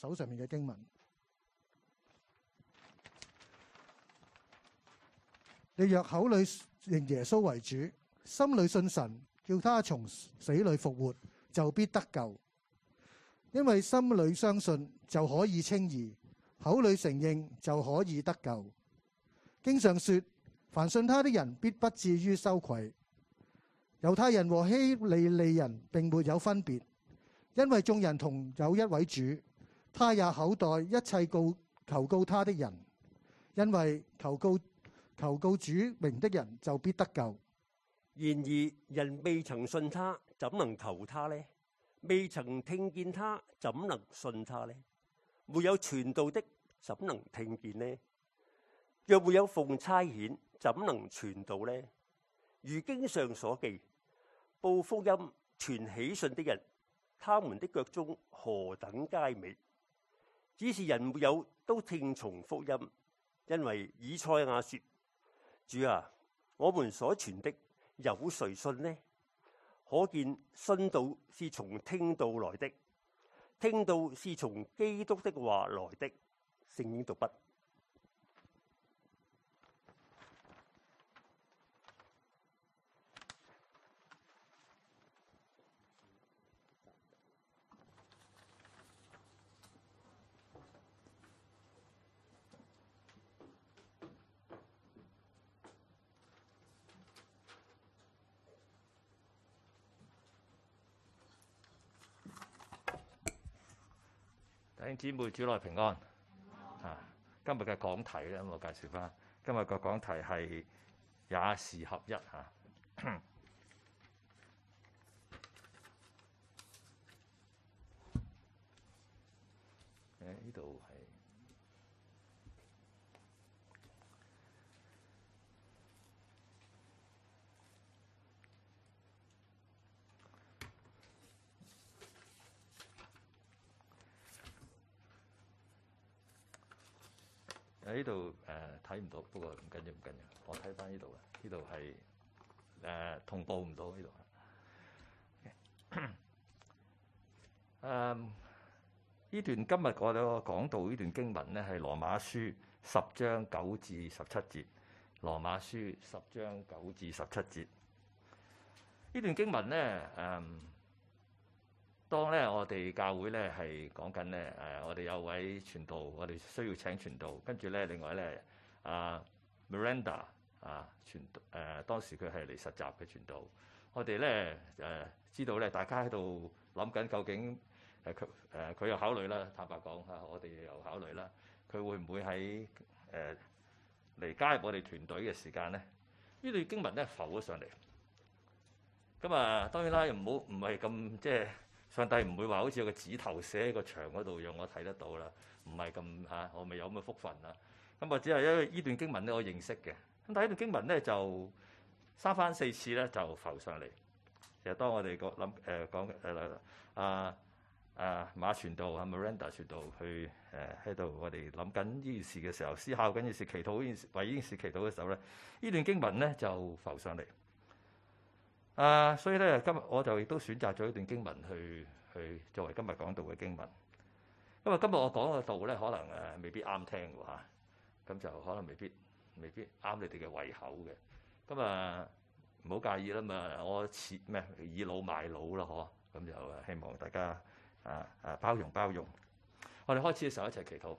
手上面嘅經文。你若口裏認耶穌為主，心裏信神，叫他從死裏復活，就必得救。因為心裏相信就可以稱義，口裏承認就可以得救。經上說，凡信他的人必不至於羞愧。猶太人和希利利人並沒有分別，因為眾人同有一位主，他也厚待一切求告他的人。因為求告主名的人就必得救。 然而人未曾信他，怎能求他呢？未曾聽見他，怎能信他呢？沒有傳道的，怎能聽見呢？若沒有奉差遣，怎能傳道呢？如經上所記，報福音傳喜信的人，他們的腳蹤何等佳美！只是人沒有都聽從福音，因為以賽亞說：主啊，我們所傳的有誰信呢？可見信道是從聽道來的，聽道是從基督的話來的。聖經讀畢。 弟兄姊妹，主內平安。今日嘅講題咧，我介紹翻。今日個講題係也是合一嚇。呢度係呢度睇唔到，不過唔緊要，我睇翻呢度嘅，呢度係同步唔到呢度。呢段今日我哋講到呢段經文咧，係羅馬書10章9至17節。羅馬書10章9至17節呢段經文咧，當咧我哋教會咧係講緊咧我哋有位傳道，我哋需要請傳道，跟住咧另外咧Miranda 當時佢係嚟實習嘅傳道，我哋咧知道咧大家喺度諗緊究竟佢有考慮啦，坦白講嚇，我哋有考慮啦，佢會唔會喺嚟加入我哋團隊嘅時間咧？呢段經文咧浮咗上嚟，咁當然啦，唔係咁即係。上帝唔會話好似有個指頭寫喺個牆嗰度讓我睇得到啦，唔係咁嚇，我未有咁嘅福分啦。咁我只係因為呢段經文咧我認識嘅，咁但係呢段經文咧就三番四次咧就浮上嚟。其實當我哋講馬傳道Miranda 傳道去喺度我哋諗緊呢件事嘅時候，思考緊呢件事，祈禱呢件事，為呢件事祈禱嘅時候咧，呢段經文咧就浮上嚟。所以咧，今日我就亦都選擇咗一段經文去作為今日講道嘅經文。因為今日我講嘅道咧，可能未必啱聽嘅嚇，咁就可能未必啱你哋嘅胃口嘅。咁唔好介意啦嘛，我倚老賣老啦嗬，咁就希望大家包容。我哋開始嘅時候一齊祈禱。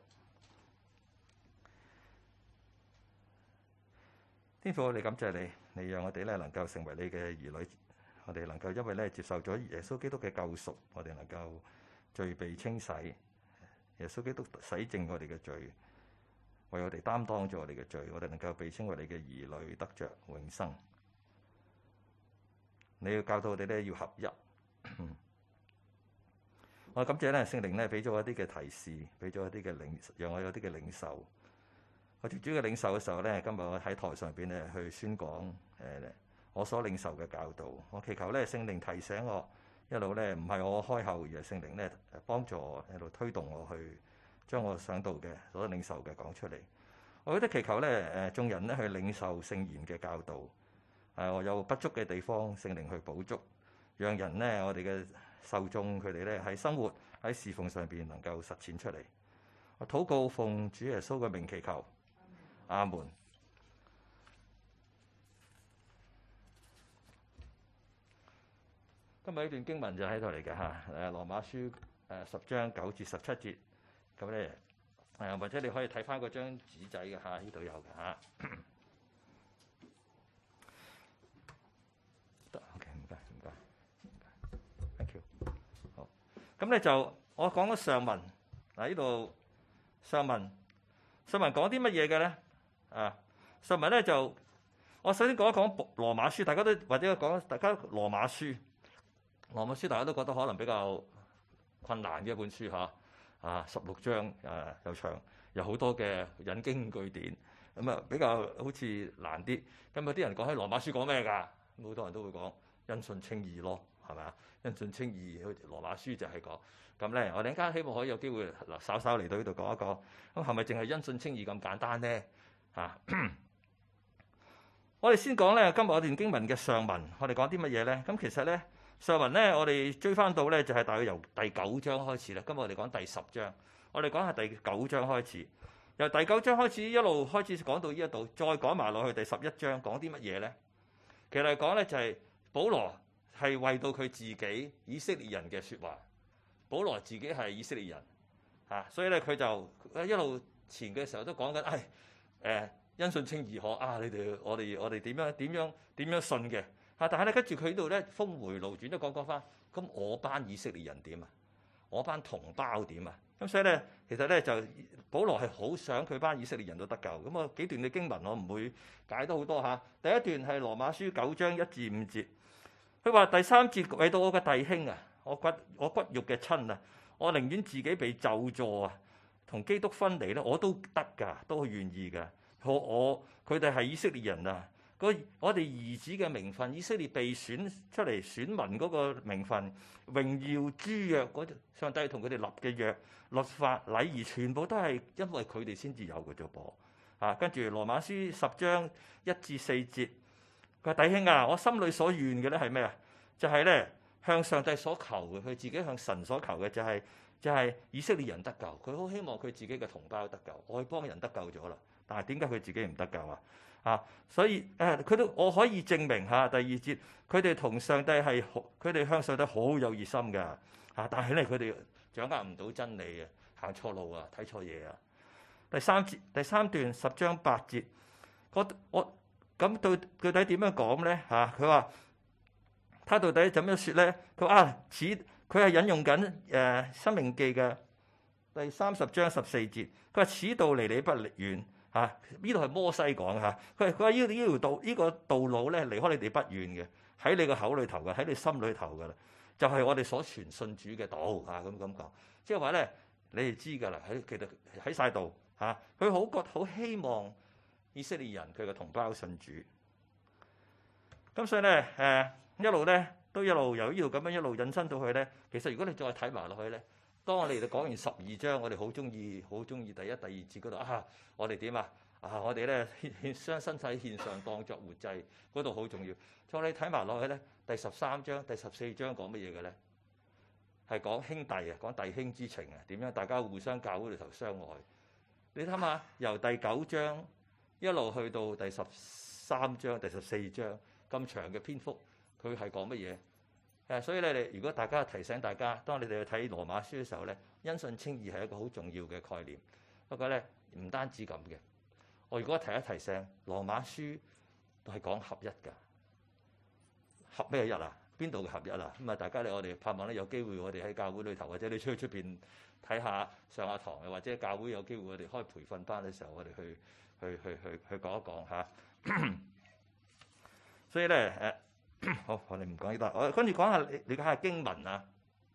天父，我哋感謝你，你讓我哋咧能夠成為你嘅兒女，我哋能夠因為咧接受咗耶穌基督嘅救贖，我哋能夠罪被清洗，耶穌基督洗淨我哋嘅罪，為我哋擔當咗我哋嘅罪，我哋能夠被稱為你嘅兒女，得着永生。你要教導我哋咧要合一。我感謝咧聖靈咧俾咗一啲嘅提示，俾咗一啲嘅讓我有啲嘅領受。我接主嘅領受嘅時候咧，今日我喺台上邊咧去宣講我所領受嘅教導。我祈求咧聖靈提醒我，一路咧唔係我開口，而係聖靈咧幫助我一路推動我去將我想到嘅所領受嘅講出嚟。我覺得祈求咧眾人咧去領受聖言嘅教導。我有不足嘅地方，聖靈去補足，讓人咧我哋嘅受眾佢哋咧喺生活喺侍奉上邊能夠實踐出嚟。我禱告奉主耶穌嘅名祈求，阿門。今日呢段經文就喺度嚟嘅嚇，羅馬書10章9至17節，咁咧或者你可以睇翻嗰張紙仔嘅嚇，呢度有嘅嚇。得 ，OK， 唔該，thank you。好，咁咧就我講咗上文嗱，呢度上文講啲乜嘢嘅咧？上文咧就我首先講一講羅馬書，大家都或者講大家羅馬書大家都覺得可能比較困難嘅一本書嚇，16章又長，有好多嘅引經據典，咁啊比較好似難啲。咁有啲人講起羅馬書講咩㗎？咁好多人都會講因信稱義咯，係咪啊？因信稱義，羅馬書就係講咁咧。我哋陣間希望可以有機會稍稍嚟到呢度講一講。咁係咪淨係因信稱義咁簡單咧？我哋先講咧，今日我段經文嘅上文，我哋講啲乜嘢咧？咁其實咧。上文咧，我哋追翻到咧，就係大約由第9章開始啦。今日我哋講第10章，我哋講下第9章開始，由第9章開始一路開始講到呢一度，再講埋落去第11章，講啲乜嘢咧？其實嚟講咧，就係保羅係為到佢自己以色列人嘅説話。保羅自己係以色列人所以咧佢就一路前嘅時候都講緊，因信稱義可你哋我哋點樣信嘅。但係咧，跟住佢呢度咧峰迴路轉都講翻，咁我班以色列人點啊？我班同胞點啊？咁所以咧，其實咧就保羅係好想佢班以色列人都得救。咁啊幾段嘅經文我唔會解得好多嚇。第一段係羅馬書9章1至5節，佢話第3節為到我嘅弟兄啊，我骨肉嘅親啊，我寧願自己被咒詛啊，同基督分離咧，我都得㗎，都願意㗎。佢哋係以色列人啊。我哋兒子嘅名分，以色列被選出嚟選民嗰個名分，榮耀諸約，上帝同佢哋立嘅約、律法、禮儀，全部都係因為佢哋先至有嘅啫噃。跟住羅馬書10章1至4節，佢話弟兄啊，我心裏所願嘅咧係咩啊？就係咧向上帝所求嘅，佢自己向神所求嘅就係以色列人得救。佢好希望佢自己嘅同胞得救，外邦人得救咗啦。但係點解佢自己唔得救啊？所以我可以證明第2節，佢哋同上帝佢哋向上帝好有熱心㗎但係咧佢哋掌握唔到真理啊，行錯路啊，睇錯嘢啊。第三段10章8節，我咁到底點樣講咧佢話他到底怎樣説咧？佢話佢係引用緊申命記嘅第30章14節，佢話此道離你不遠。呢度係摩西講嚇，佢話呢個道路咧離開你哋不遠嘅，喺你個口裏頭嘅，喺你心裏頭嘅啦，就係我哋所傳信主嘅道咁講，即係話咧你哋知㗎啦，其實喺晒度佢好希望以色列人佢嘅同胞信主，咁所以咧一路由呢度咁樣一路引申到去咧，其實如果你再睇埋落去咧。當我哋講完12章，我哋好中意第1、第2節嗰度我哋點我哋咧將身體獻上當作活祭，嗰度好重要。再你睇埋落去咧，第13章、第14章講乜嘢嘅咧？係講兄弟講弟兄之情點樣大家互相教會裏頭相愛。你睇下，由第9章一路去到第13章、第14章咁長嘅篇幅，佢係講乜嘢？所以咧，如果大家提醒大家，當你哋去睇羅馬書嘅時候咧，因信稱義係一個好重要嘅概念。不過咧，唔單止咁嘅，我如果提醒，羅馬書都係講合一㗎。合咩一啊？邊度嘅合一啊？咁啊，大家我哋盼望咧有機會，我哋喺教會裏頭，或者你出去出邊睇下上下堂，或者教會有機會我哋開培訓班嘅時候，我哋去講一講嚇。所以咧好，我哋唔講呢度，我跟住講下理解下經文啊。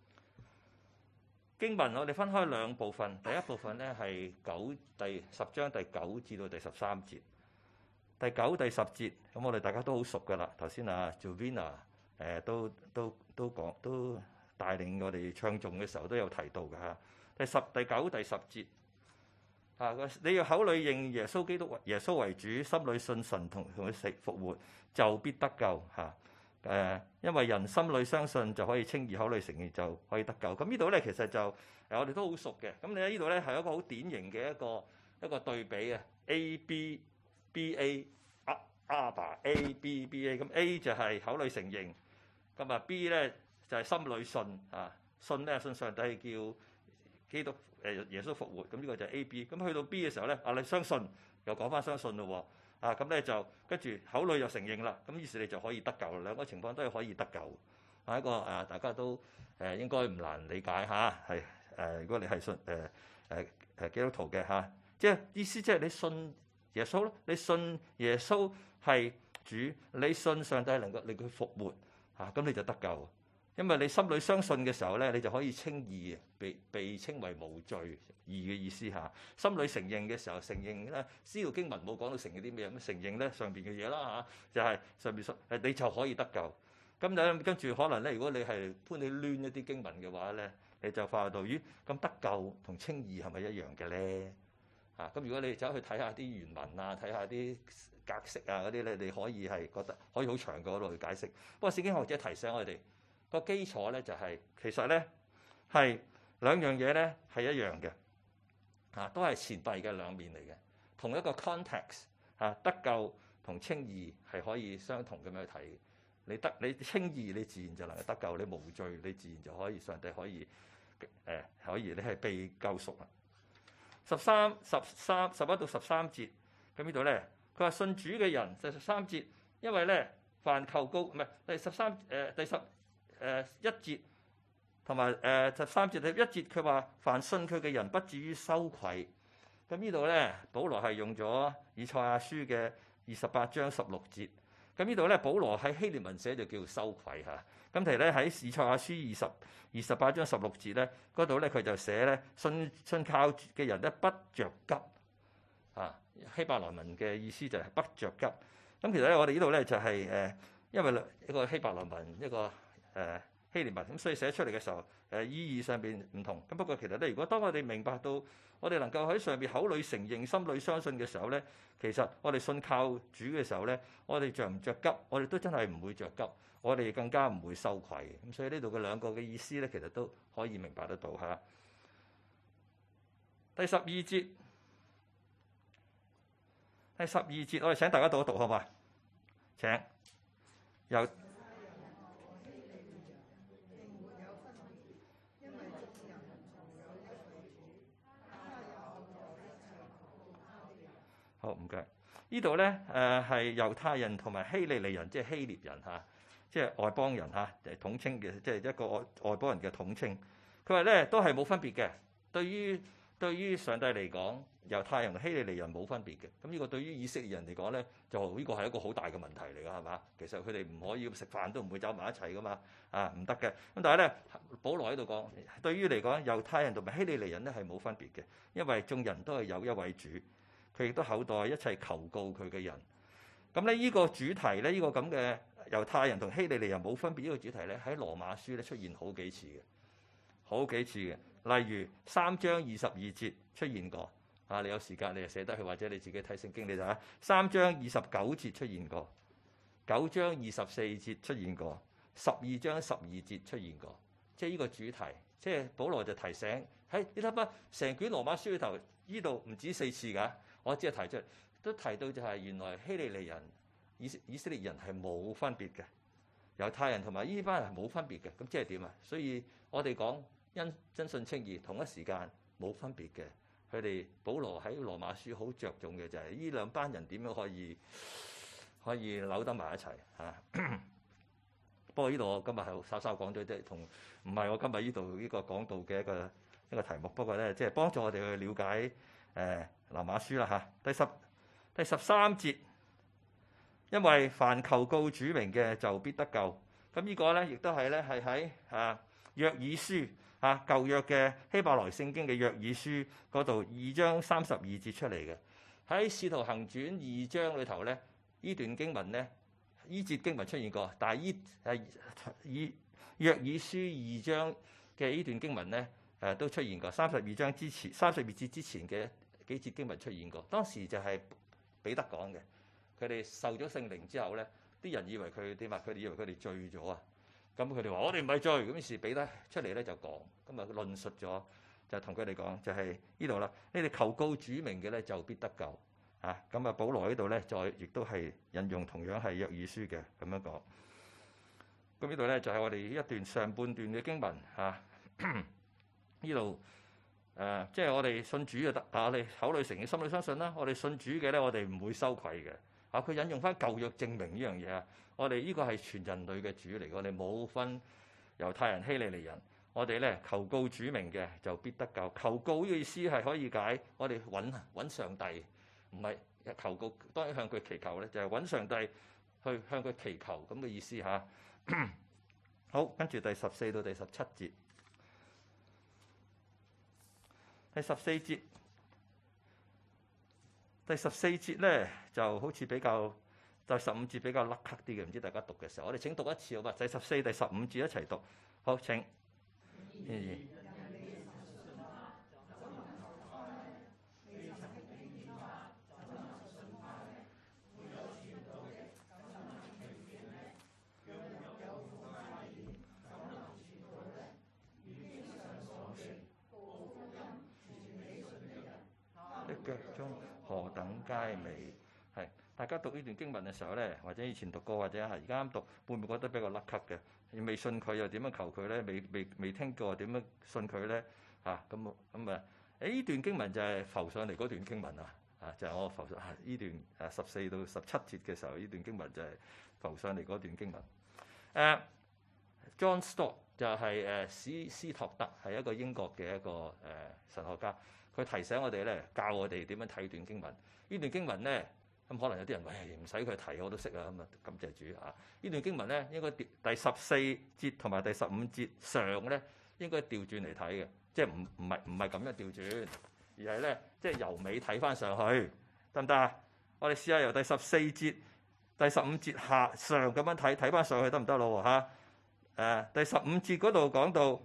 經文我哋分開兩部分，第一部分咧係第10章第9至到第13節。第9、第10節，咁我哋大家都好熟噶啦。頭先Jovina 都講，都帶領我哋唱頌嘅時候都有提到嘅嚇。第9、第10節你要口裏認耶穌基督耶穌為主，心裏信神同佢復活，就必得救嚇。 因為人心裏相信就可以稱義，口裏承認就可以得救。咁呢度咧其實就我哋都好熟嘅。咁你喺呢度咧係一個好典型嘅一個對比啊 ，A B B A ABBA A B B A。咁 A 就係口裏承認，咁啊 B 咧就係心裏信啊，信咧信上帝叫基督耶穌復活。咁呢個就係 A B。咁去到 B 嘅時候咧，你相信又講翻相信咯喎。咁咧就跟住口裏又承認啦，咁於是你就可以得救啦。兩個情況都係可以得救，一個大家都應該唔難理解嚇，係如果你係信基督徒嘅即係意思即係你信耶穌咯，你信耶穌係主，你信上帝能夠令佢復活咁你就得救。因為你心裏相信嘅時候咧，你就可以稱義，被稱為無罪。義嘅意思心裏承認嘅時候，承認咧，呢條經文冇講到承認啲咩，咁承認咧上邊嘅嘢啦就係上邊你就可以得救。咁咧跟住可能咧，如果你係搬你攣一啲經文嘅話咧，你就發覺到咦，咁得救同稱義係咪一樣嘅咧？咁如果你走去睇下啲原文啊，睇下啲格式啊嗰啲咧，你可以係覺得可以好長嘅嗰度去解釋。不過聖經學者提醒我哋個基礎咧就係其實咧係兩樣嘢咧係一樣嘅。都係錢幣嘅兩面嚟嘅，同一個 context 得救同稱義係可以相同咁樣去睇。你稱義，你自然就能夠得救；你無罪，你自然就可以上帝可以你係被救贖啦。11到13節，咁呢度咧，佢話信主嘅人，就13節，因為咧凡求告唔係第13第11節。同埋13節第1節，佢話凡信佢嘅人不至於羞愧。咁呢度咧，保羅係用咗以賽亞書嘅28章16節。咁呢度咧，保羅喺希臘文寫就叫羞愧嚇。咁其實咧喺以賽亞書28章16節咧，嗰度咧佢就寫咧信靠嘅人咧不着急希伯來文嘅意思就係不着急。咁其實咧我哋呢度咧就係因為一個希伯來文一個希臘文，咁所以寫出嚟嘅時候，意義上邊唔同。咁不過其實咧，如果當我哋明白到我哋能夠喺上邊口裏承認、心裏相信嘅時候咧，其實我哋信靠主嘅時候咧，我哋着唔着急，我哋都真係唔會着急，我哋更加唔會羞愧。咁所以呢度嘅兩個嘅意思咧，其實都可以明白得到嚇。第12節，我哋請大家讀一讀好嘛？請由好唔該，呢度咧係猶太人同埋希利尼人，即係希臘人即係外邦人統稱嘅，即係一個外邦人嘅統稱。佢話咧都係冇分別嘅。對於上帝嚟講，猶太人同希利尼人冇分別嘅。咁呢個對於以色列人嚟講咧，就呢個係一個好大嘅問題嚟㗎，係嘛？其實佢哋唔可以食飯都唔會走埋一齊㗎嘛，唔得嘅。咁但係咧，保羅喺度講，對於嚟講，猶太人同埋希利尼人咧係冇分別嘅，因為眾人都係有一位主。佢亦都厚待一切求告佢嘅人。咁咧，呢個主題咧，呢個咁嘅猶太人同希利尼人冇分別呢個主題咧，喺羅馬書咧出現好幾次嘅。例如3章22節出現過。你有時間你就寫得去，或者你自己睇聖經你就3章29節出現過，9章24節出現過，12章12節出現過。即係呢個主題，即係保羅就提醒，你睇下成卷羅馬書裏頭，呢度唔止4次㗎。我只係提出，都提到就係原來希利尼人、以色列人係冇分別嘅，猶太人同埋呢班人係冇分別嘅。咁即係點啊？所以我哋講因信稱義，同一時間冇分別嘅。佢哋保羅喺羅馬書好着重嘅就係呢兩班人點樣可以扭得埋一齊不過呢度我今日係稍稍講咗啲，同唔係我今日呢度呢個講道嘅一個題目。不過咧，即係幫助我哋去了解羅馬書啦第13節，因為凡求告主名嘅就必得救。咁呢個咧亦都係咧係喺約珥書舊約嘅希伯來聖經嘅約珥書嗰度2章32節出嚟嘅。喺使徒行傳2章裏頭咧，呢段經文咧，呢節經文出現過，但係以約珥書2章嘅呢段經文咧都出現過。32節之前嘅幾節經文出現過，當時就係彼得講嘅。佢哋受咗聖靈之後咧， 啲人以為佢點啊？佢哋以為佢哋醉咗啊！咁佢哋話：我哋唔係醉。咁於是彼得出嚟咧就講，咁啊論述咗，就同佢哋講，就係呢度啦。你哋求告主名嘅咧，就必得救啊！咁啊，保羅呢度咧，再亦都係引用同樣係約珥書嘅咁樣講。咁呢度咧就係我哋一段上半段嘅經文嚇。呢度即係我哋信主就得，但我哋口裏承認，心裏相信啦。我哋信主嘅咧，我哋唔會羞愧嘅。啊，佢引用翻舊約證明呢樣嘢啊。我哋呢個係全人類嘅主嚟，我哋冇分猶太人、希利尼人。我哋咧求告主名嘅就必得救。求告呢個意思係可以解我哋揾上帝，唔係求告。當然向佢祈求咧，就係揾上帝去向佢祈求咁嘅意思嚇。好，跟住第14到第17節。第14節，第14節咧就好似比較，第15節比較甩咳啲嘅，唔知大家讀嘅時候，我哋請讀一次好嘛？第14、第15節一齊讀，好請。腳中何等佳美，係大家讀呢段經文嘅時候咧，或者以前讀過，或者係而家啱讀，會唔會覺得比較甩咳嘅？未信佢又點樣求佢咧？未聽過點樣信佢咧？咁呢段經文就係浮上嚟嗰段經文啊！就係我浮上呢段14到17節嘅時候，呢段經文就係浮上嚟嗰段經文。John Stott 就係斯托特，係一個英國嘅一個神學家。佢提醒我哋咧，教我哋點樣睇段經文。呢段經文咧，咁可能有啲人喂唔使佢提我都識啊。咁啊，感謝主啊！呢段經文咧，應該第14節同埋第15節上咧，應該調轉嚟睇嘅，即係唔係咁樣調轉，而係咧即係由尾睇翻上去，得唔得啊？我哋試下由第14節、第15節上咁樣睇翻上去得唔得咯？第15節嗰度講到。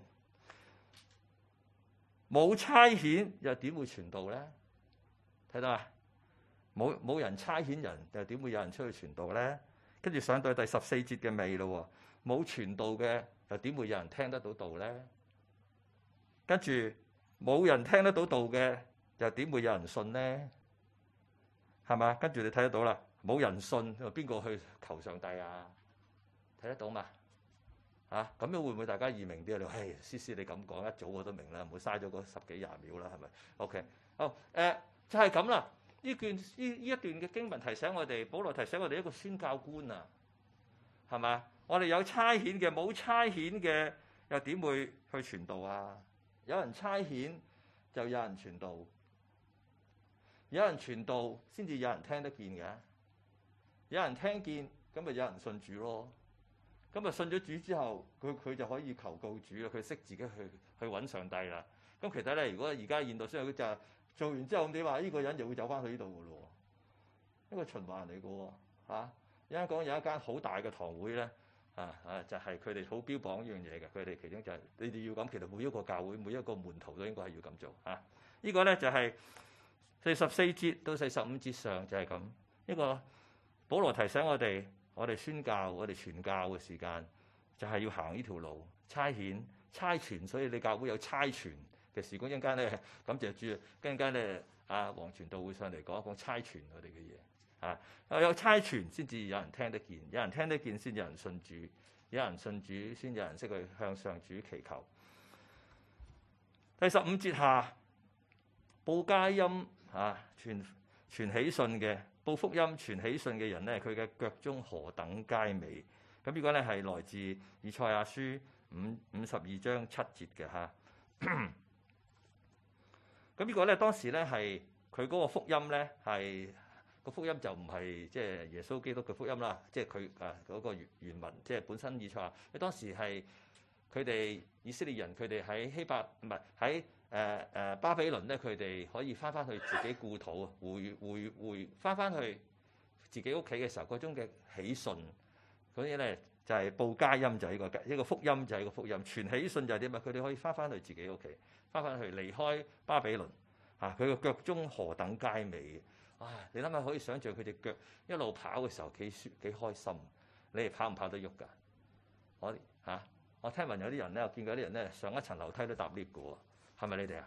冇差遣又點會傳道咧？睇到啊，冇人差遣人又點會有人出去傳道咧？跟住上到第14節嘅尾咯，冇傳道嘅又點會有人聽得到道咧？跟住冇人聽得到道嘅又點會有人信咧？係嘛？跟住你睇得到啦，冇人信，邊個去求上帝啊？睇得到嘛？咁樣會唔會大家易明啲啊？你話，思思你咁講一早我都明啦，唔好嘥咗嗰10幾20秒啦，係咪 ？OK， 好，就係咁啦。呢一段嘅經文提醒我哋，保羅提醒我哋一個宣教官啊，係嘛？我哋有差遣嘅，冇差遣嘅又點會去傳道啊？有人差遣就有人傳道，有人傳道先至有人聽得見嘅，有人聽見咁咪有人信主咯。咁啊信咗主之後，佢就可以求告主啦。佢識自己去揾上帝啦。咁其實咧，如果而家現代商會就係做完之後，你話呢個人就會走翻去呢度嘅咯，一個循環嚟嘅喎。有人講有一間好大嘅堂會咧，就係佢哋好標榜呢樣嘢嘅。佢哋其中就係你哋要咁，其實每一個教會每一個門徒都應該係要咁做。呢個咧就係44節到45節上就係咁。呢個保羅提醒我哋。我哋宣教、我哋傳教嘅時間，就係要行呢條路，差遣、差傳。所以你教會有差傳嘅事工。一陣間咧，感謝主。跟陣間咧，黃傳道會上嚟講一講差傳我哋嘅嘢。有差傳先至有人聽得見，有人聽得見先有人信主，有人信主先有人識去向上主祈求。第15節下，報佳音傳喜信嘅。報福音傳喜信嘅人咧，佢嘅腳中何等佳美！咁呢個咧係來自以賽亞書52章7節嘅嚇。咁呢個咧當時咧係佢嗰個福音咧係個福音就唔係即係耶穌基督嘅福音啦，即係佢嗰個原文即係本身以賽亞。佢當時係佢哋以色列人，佢哋喺喺巴比倫咧，佢哋可以翻去自己故土啊，回翻去自己屋企嘅時候，嗰種嘅喜訊，嗰啲咧就係報佳音，就係一個福音，就係一個福音。傳喜訊就係點啊？佢哋可以翻去自己屋企，翻去離開巴比倫佢個腳中何等佳美！你諗下，可以想象佢隻腳一路跑嘅時候幾開心， 你哋跑唔跑得喐㗎？我聽聞有啲人咧，我見過啲人咧上一層樓梯都搭 lift 嘅喎，係咪你哋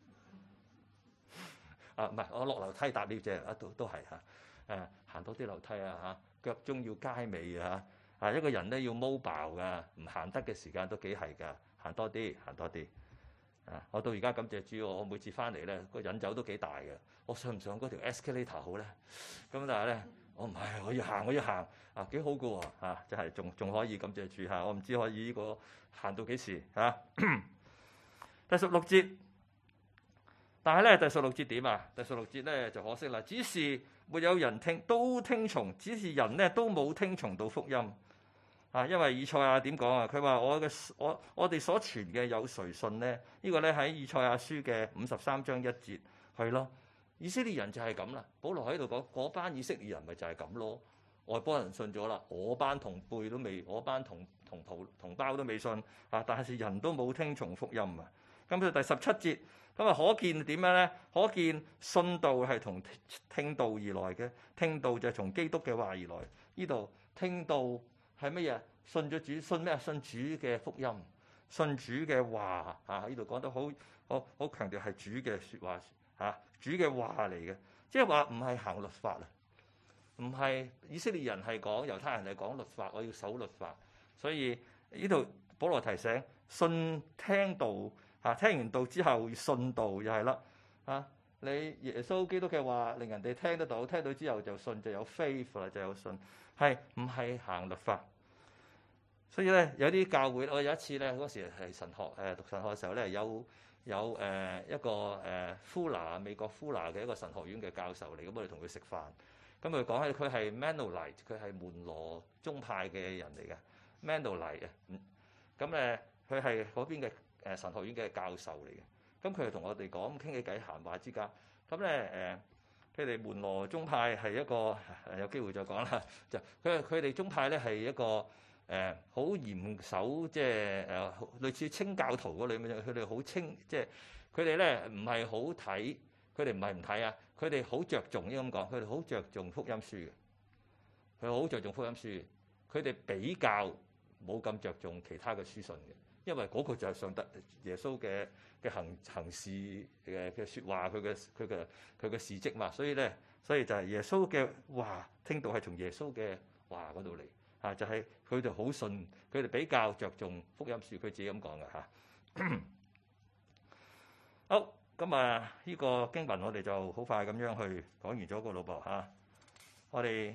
啊？唔係，我落樓梯搭 lift 啫，都係嚇。行多啲樓梯啊嚇，腳中要佳美啊嚇。一個人咧要 mobile 㗎，唔行得嘅時間都幾係㗎，行多啲。我到而家感謝主，我每次翻嚟咧個引誘都幾大嘅。我上唔上嗰條 escalator 好咧？咁但係咧，我唔係，我要行幾好嘅喎真係仲可以感謝主我唔知可以呢個行到幾時第16節，但係咧第16節點啊？第16節咧就可惜啦，只是沒有人都聽從，只是人咧都冇聽從到福音因為以賽亞點講啊？佢話我哋所傳嘅有誰信呢？呢個咧喺以賽亞書嘅53章1節係咯。以色列人就係咁啦。保羅喺度講嗰班以色列人咪就係咁咯。外邦人信咗啦，我班同輩都未，我班同胞都未信但係人都冇聽從福音啊。咁到第17節咁可見點樣咧？可見信道係從聽道而來嘅，聽道就係從基督嘅話而來。呢度聽道係乜嘢？信咗主，信咩？信主嘅福音，信主嘅話呢度講得好強調係主嘅説話主嘅話嚟嘅，即係話唔係行律法唔係以色列人係講，猶太人係講律法，我要守律法。所以呢度保羅提醒信聽道聽完道之後信道又係啦你耶穌基督嘅話令人哋聽得到，聽到之後就信，就有 faith 啦，就有信，係唔係行律法？所以咧有啲教會，我有一次咧嗰時係神學讀神學嘅時候咧，有一個美國富拿嘅一個神學院嘅教授嚟，咁我哋同佢食飯，咁佢講起佢係 Mennonite， 佢係門羅宗派嘅人嚟嘅 Mennonite 咁佢係嗰邊嘅神學院嘅教授嚟嘅。咁佢就同我哋講傾起偈閒話之間，咁咧佢哋門羅宗派係一個有機會再講啦，就佢哋宗派咧係一個好嚴守，即係類似清教徒嗰類咁樣，佢哋好清，即係佢哋咧唔係好睇，佢哋唔係唔睇佢哋好着重，應該咁講，佢哋好着重福音書嘅，佢好着重福音書，佢哋比較冇咁着重其他嘅書信嘅，因為嗰個就係上帝耶穌嘅行事嘅説話，佢嘅事蹟嘛，所以就係耶穌嘅話聽到係從耶穌嘅話嗰度嚟。就係佢哋好信，佢哋比較着重福音書，佢自己咁講嘅好，咁呢個經文我哋就好快咁樣去講完咗個咯噃我哋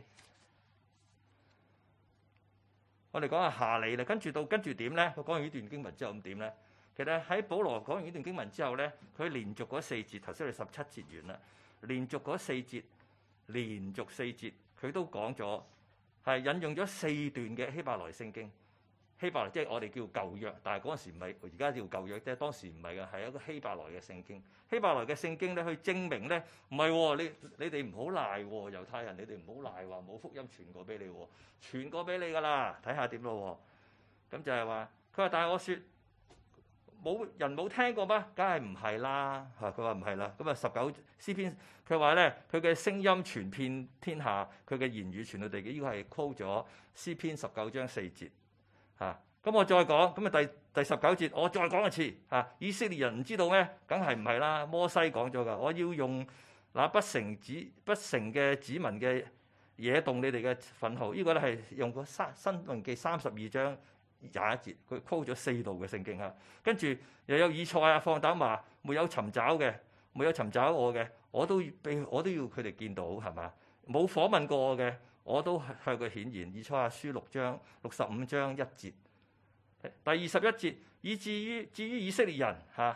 講下下理啦，跟住點咧？佢講完呢段經文之後咁點咧？其實喺保羅講完呢段經文之後咧，佢連續嗰4節，頭先我哋17節完啦，連續嗰4節，佢都講咗。係引用咗4段嘅希伯來聖經，希伯來即係我哋叫舊約，但係嗰陣時唔係，而家叫舊約啫。當時唔係嘅，係一個希伯來嘅聖經。希伯來嘅聖經咧，去證明咧，唔係你哋唔好賴猶太人，你哋唔好賴話冇福音傳過俾你，傳過俾你㗎啦。睇下點咯。咁就係話，佢話但係我説冇人冇聽過咩？梗係唔係啦。佢話唔係啦。咁19詩篇，佢話咧，佢嘅聲音傳遍天下，佢嘅言語傳到地極。呢個係 quote 咗詩篇19章4節。咁我再講，咁第19節我再講一次。以色列人唔知道咩？梗係唔係啦。摩西講咗㗎，我要用那不成嘅子民嘅惹動你哋嘅憤怒。呢個咧係用個申命記32章21節，佢 quote 咗4度嘅聖經跟住又有以賽亞放膽話，沒有尋找我嘅，我都要佢哋見到，係嘛？冇訪問過我嘅，我都向佢顯現。以賽亞書65章1節，第21節，至於以色列人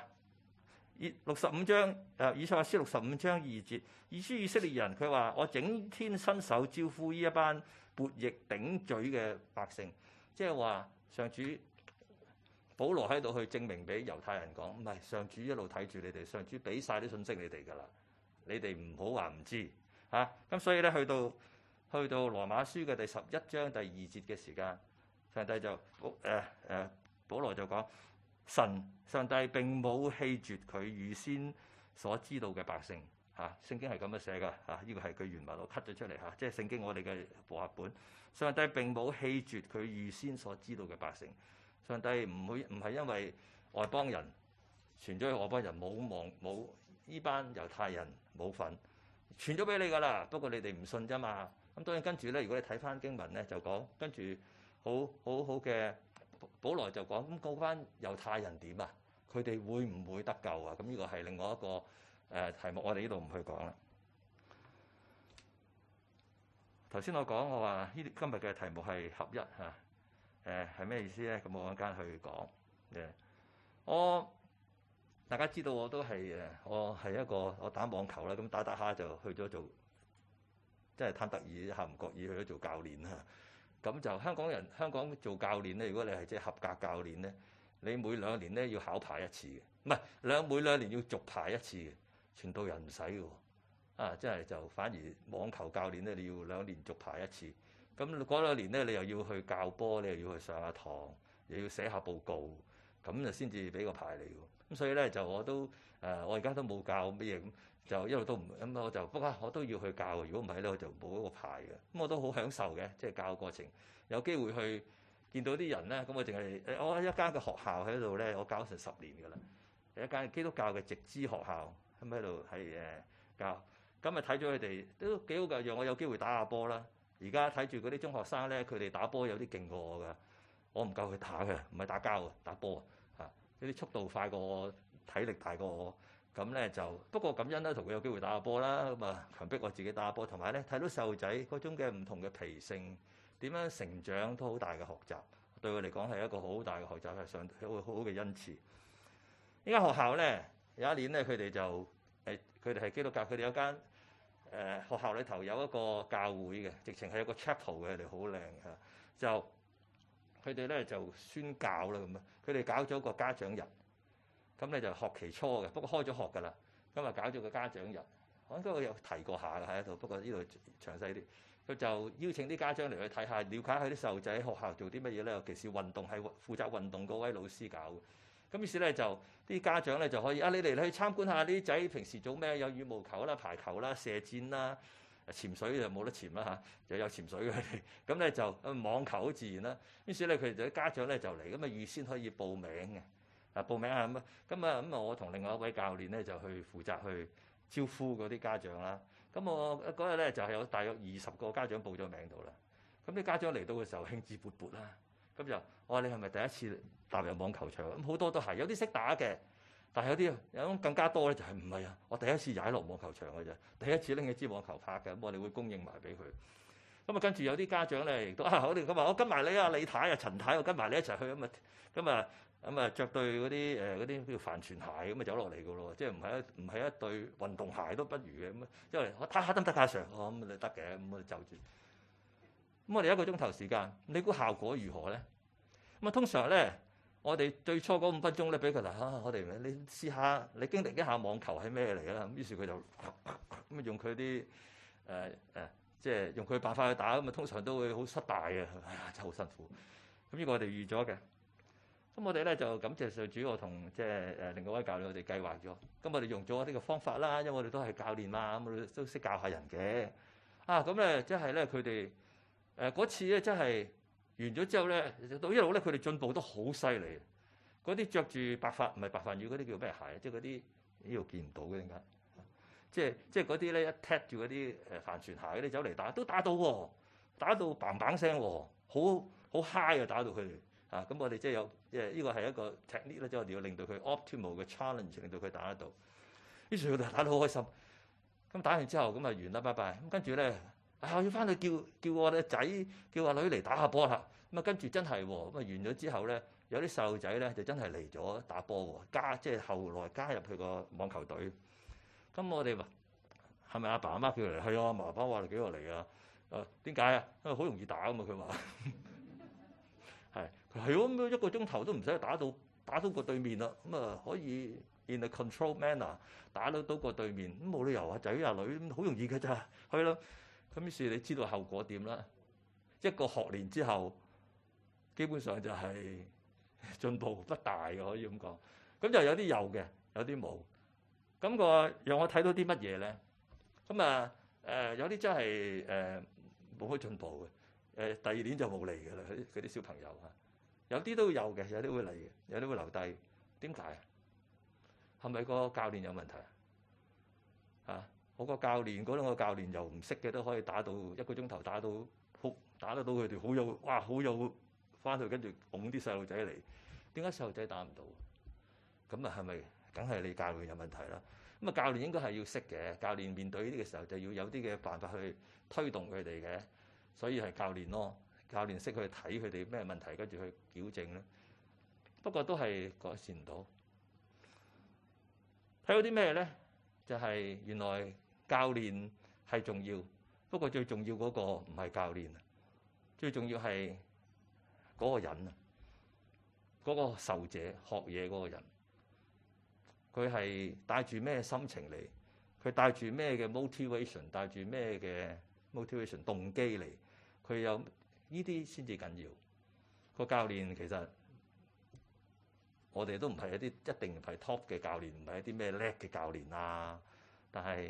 65章以賽亞書65章2節，至於以色列人，佢話我整天伸手招呼呢一班悖逆頂嘴嘅百姓，即係話上主。保羅喺度去證明俾猶太人講，唔係上主一路睇住你哋，上主俾晒啲信息你哋㗎啦，你哋唔好話唔知咁所以咧去到羅馬書嘅第11章第2節嘅時間，上帝就保羅就講上帝並冇棄絕佢預先所知道嘅百姓嚇，聖經係咁樣寫㗎嚇，呢個係佢原文我 cut 咗出嚟嚇，即係聖經我哋嘅和合本。上帝並冇棄絕佢預先所知道嘅百姓，上帝唔係因為外邦人傳咗去外邦人冇呢班猶太人冇份，傳咗俾你㗎啦，不過你哋唔信啫嘛。咁當然跟住咧，如果你睇翻經文咧，就講跟住好嘅，保羅就講咁嗰班猶太人點啊？佢哋會唔會得救啊？咁呢個係另外一個題目，我哋呢度唔去講啦。頭先我講我話呢今日嘅題目係合一嚇，係咩意思咧？咁我一間去講我大家知道我都係我係一個我打網球啦，咁打下就去咗做，即係貪得意一下唔覺意去咗做教練啦。咁就香港做教練咧，如果你係即係合格教練咧，你每2年咧要考牌一次嘅，唔係每2年要續牌一次嘅，傳道人唔使嘅喎。即係就反而網球教練咧，你要2年續牌一次。咁嗰2年咧，你又要去教波，你又要去上下堂，又要寫下報告，咁就先至俾個牌你喎。咁所以咧就我都我而家都冇教乜嘢，咁就一路都唔咁我就不過我都要去教。如果唔係咧，我就冇嗰個牌嘅。咁我都好享受嘅，即係教嘅過程。有機會去見到啲人咧，咁我淨係我喺一間嘅學校喺度咧，我教成10年㗎啦，係一間基督教嘅直資學校，咁喺度係教。咁咪睇咗佢哋都幾好㗎，讓我有機會打下波啦。而家睇住嗰啲中學生咧，佢哋打波有啲勁過我㗎，我唔夠佢打嘅，唔係打交啊，打波啊，嗰啲速度快過我，體力大過我，咁咧就不過感恩啦，同佢有機會打下波啦，咁啊強迫我自己打下波，同埋咧睇到細路仔嗰種嘅唔同嘅脾性點樣成長都好大嘅學習，對佢嚟講係一個好大嘅學習，係上好好嘅恩賜。呢間學校咧有一年咧，佢哋就佢哋係基督教，佢哋有間學校裏頭有一個教會嘅，直情係有個 chapel 嘅，佢哋好靚嚇。就佢哋咧就宣教啦咁啊，佢哋搞咗個家長日，咁咧就學期初嘅，不過開咗學㗎啦。咁啊搞咗個家長日，我應該有提過下嘅喺度，不過呢度詳細啲。佢就邀請啲家長嚟去睇下，了解下啲細路仔喺學校做啲乜嘢咧，尤其是運動係負責運動嗰位老師搞嘅。咁於是咧就啲家長咧就可以你嚟去參觀下啲仔平時做咩，有羽毛球啦、排球啦、射箭啦、潛水就冇得潛啦嚇，就有潛水嘅。咁咧就網球好自然啦。於是咧佢哋啲家長咧就嚟，咁啊預先可以報名嘅，報名啊咁我同另外一位教練咧就去負責去招呼嗰啲家長啦。咁我嗰日咧就係有大約20個家長報咗名度啦。咁啲家長嚟到嘅時候興致勃勃啦。咁就我話你係咪第一次踏入網球場？咁好多都係，有啲識打嘅，但係有更加多咧就係唔係啊？我第一次踩落網球場嘅啫，第一次拎起支網球拍嘅，咁我哋會供應埋俾佢。咁啊跟住有啲家長咧亦都我哋咁話我跟埋你啊，李太啊、陳太，我跟埋你一齊去咁啊着對嗰啲叫帆船鞋咁啊走落嚟㗎咯，即係唔係一對運動鞋都不如嘅咁啊，因為我睇下得唔得啊 Sir？咁你得嘅，咁我哋就住。咁我哋1個鐘頭時間，你估效果如何咧？咁啊，通常咧，我哋最初嗰5分鐘咧，俾佢嗱我哋你試下，你經歷一下網球係咩嚟啦。咁於是佢就咁用佢啲即係用佢辦法去打，咁啊通常都會好失敗嘅，哎呀真係好辛苦。咁呢個我哋預咗嘅。咁我哋咧就感謝上主，我同即係另外一位教練，我哋計劃咗。咁我哋用咗呢個方法啦，因為我哋都係教練嘛，咁我哋都識教下人嘅。咁咧即係咧佢哋。嗰次咧真係完咗之後咧，到一路咧佢哋進步都好犀利。嗰啲着住唔係白飯魚嗰啲叫咩鞋？即係嗰啲呢度見唔到嘅點解？即係嗰啲咧一踢住嗰啲帆船鞋嗰啲走嚟打，都打到喎，打到砰砰聲喎，好 high 啊！打到佢哋咁我哋即係有呢個係一個 technique 咧，即係我哋要令到佢 optimal 嘅 challenge，令到佢打得到。於是佢哋打得好開心。咁打完之後咁啊完啦，拜拜。咁跟住咧。我要翻去叫我嘅仔叫阿女嚟打下波啦。咁啊跟住真係喎，咁啊完咗之後咧，有啲細路仔咧就真係嚟咗打波喎，即係後來加入佢個網球隊。咁我哋話係咪阿爸阿媽叫嚟？係啊，爸爸話你幾個嚟啊？點解啊？因為好容易打啊嘛，佢話係咁1個鐘頭都唔使打到個對面啦。咁啊可以 in a control manner 打到個對面，咁冇理由啊仔啊女好容易嘅咋，係咯。咁於是你知道後果點啦？1個學年之後，基本上就係進步不大嘅，可以咁講。咁就有啲有嘅，有啲冇。 咁個讓我睇到啲乜嘢咧？咁啊有啲真係冇乜進步嘅，第二年就冇嚟嘅啦。佢啲小朋友嚇，有啲都有嘅，有啲會嚟嘅，有啲會留低。點解啊？係咪個教練有問題啊？我個教練嗰兩個教練又唔識嘅都可以打到1個鐘頭，打得到佢哋好有翻去，跟住拱啲細路仔嚟。點解細路仔打唔到？咁啊係咪梗係你教練有問題啦？咁啊教練應該係要識嘅，教練面對呢啲嘅時候就要有啲嘅辦法去推動佢哋嘅，所以係教練咯。教練識去睇佢哋咩問題，跟住去矯正咧。不過都係改善唔到。睇到啲咩咧？就係原來教練係重要，不過最重要嗰個唔係教練啊，最重要係嗰個人啊，嗰個受者學嘢嗰個人，佢係帶住咩心情嚟？佢帶住咩嘅 motivation？ 帶住咩嘅 motivation 動機嚟？佢有呢啲先至緊要。個教練其實我哋都唔係一定唔係 top 嘅教練，唔係一啲咩叻嘅教練啊。但係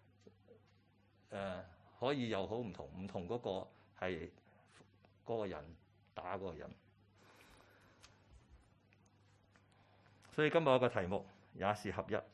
可以又好唔同嗰個係嗰個人打嗰個人。所以今日我個題目也是合一，